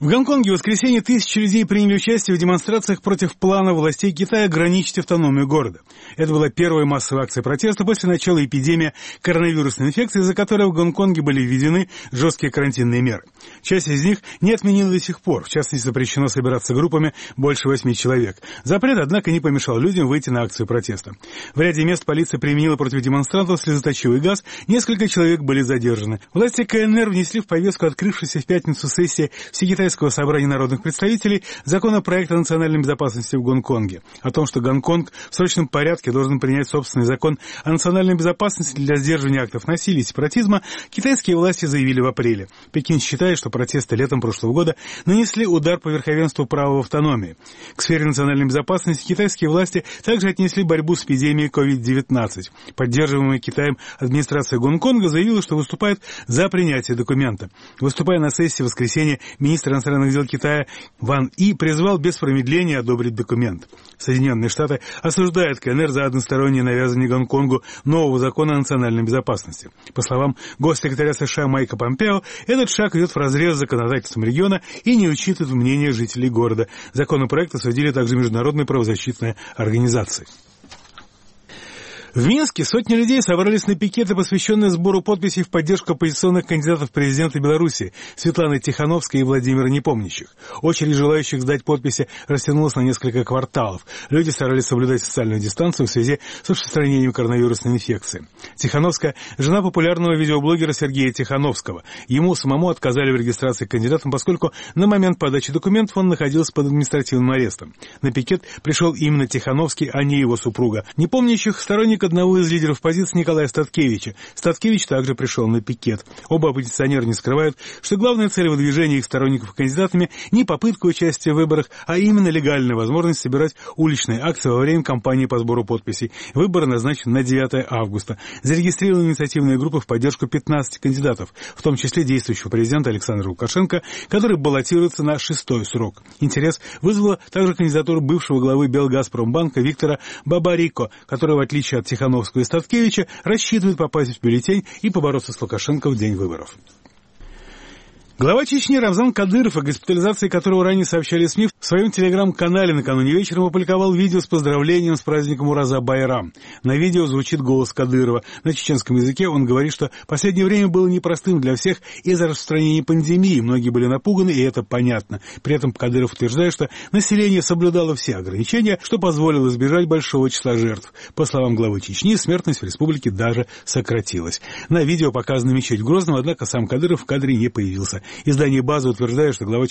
В Гонконге в воскресенье тысячи людей приняли участие в демонстрациях против плана властей Китая ограничить автономию города. Это была первая массовая акция протеста после начала эпидемии коронавирусной инфекции, из-за которой в Гонконге были введены жесткие карантинные меры. Часть из них не отменена до сих пор. В частности, запрещено собираться группами больше 8 человек. Запрет, однако, не помешал людям выйти на акцию протеста. В ряде мест полиция применила против демонстрантов слезоточивый газ, несколько человек были задержаны. Власти КНР внесли в повестку открывшейся в пятницу сессии Всекитайского собрания народных представителей законопроект о национальной безопасности в Гонконге. О том, что Гонконг в срочном порядке должен принять собственный закон о национальной безопасности для сдерживания актов насилия и сепаратизма, китайские власти заявили в апреле. Пекин считает, что протесты летом прошлого года нанесли удар по верховенству права в автономии. К сфере национальной безопасности китайские власти также отнесли борьбу с эпидемией COVID-19. Поддерживаемая Китаем администрация Гонконга заявила, что выступает за принятие документа. Выступая на сессии в воскресенье, министр иностранных дел Китая Ван И призвал без промедления одобрить документ. Соединенные Штаты осуждают КНР за одностороннее навязывание Гонконгу нового закона о национальной безопасности. По словам госсекретаря США Майка Помпео, этот шаг идет вразрез с законодательством региона и не учитывает мнение жителей города. Законопроект осудили также международные правозащитные организации. В Минске сотни людей собрались на пикеты, посвященные сбору подписей в поддержку оппозиционных кандидатов в президенты Беларуси Светланы Тихановской и Владимира Непомнящих. Очередь желающих сдать подписи растянулась на несколько кварталов. Люди старались соблюдать социальную дистанцию в связи с распространением коронавирусной инфекции. Тихановская – жена популярного видеоблогера Сергея Тихановского. Ему самому отказали в регистрации кандидатом, поскольку на момент подачи документов он находился под административным арестом. На пикет пришел именно Тихановский, а не его супруга. Непомнящих сторонник одного из лидеров оппозиции Николая Статкевича. Статкевич также пришел на пикет. Оба оппозиционера не скрывают, что главная цель выдвижения их сторонников кандидатами не попытка участия в выборах, а именно легальная возможность собирать уличные акции во время кампании по сбору подписей. Выборы назначены на 9 августа. Зарегистрированы инициативные группы в поддержку 15 кандидатов, в том числе действующего президента Александра Лукашенко, который баллотируется на 6-й срок. Интерес вызвала также кандидатура бывшего главы Белгазпромбанка Виктора Бабарико, который, в отличие от Тихановского и Статкевича, рассчитывает попасть в бюллетень и побороться с Лукашенко в день выборов. Глава Чечни Рамзан Кадыров, о госпитализации которого ранее сообщали СМИ, в своем телеграм-канале накануне вечером опубликовал видео с поздравлением с праздником Ураза-Байрам. На видео звучит голос Кадырова. На чеченском языке он говорит, что последнее время было непростым для всех из-за распространения пандемии. Многие были напуганы, и это понятно. При этом Кадыров утверждает, что население соблюдало все ограничения, что позволило избежать большого числа жертв. По словам главы Чечни, смертность в республике даже сократилась. На видео показана мечеть в Грозном, однако сам Кадыров в кадре не появился. Издание «База» утверждает, что глава